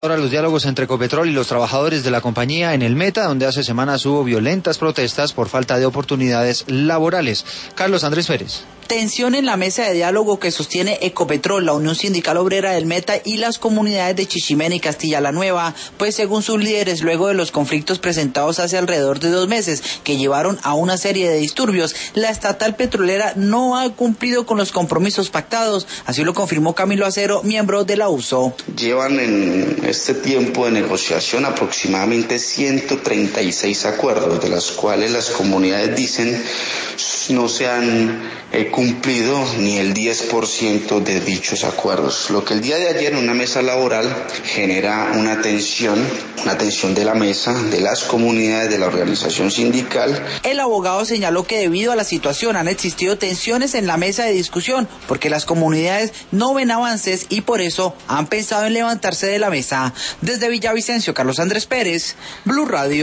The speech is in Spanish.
Ahora los diálogos entre Ecopetrol y los trabajadores de la compañía en el Meta, donde hace semanas hubo violentas protestas por falta de oportunidades laborales. Carlos Andrés Pérez. Tensión en la mesa de diálogo que sostiene Ecopetrol, la Unión Sindical Obrera del Meta y las comunidades de Chichimena y Castilla la Nueva, pues según sus líderes, luego de los conflictos presentados hace alrededor de 2 meses que llevaron a una serie de disturbios, la estatal petrolera no ha cumplido con los compromisos pactados, así lo confirmó Camilo Acero, miembro de la USO. Llevan en este tiempo de negociación aproximadamente 136 acuerdos, de los cuales las comunidades dicen no se han cumplido ni el 10% de dichos acuerdos. Lo que el día de ayer en una mesa laboral genera una tensión de la mesa, de las comunidades, de la organización sindical. El abogado señaló que debido a la situación han existido tensiones en la mesa de discusión porque las comunidades no ven avances y por eso han pensado en levantarse de la mesa. Desde Villavicencio, Carlos Andrés Pérez, Blue Radio.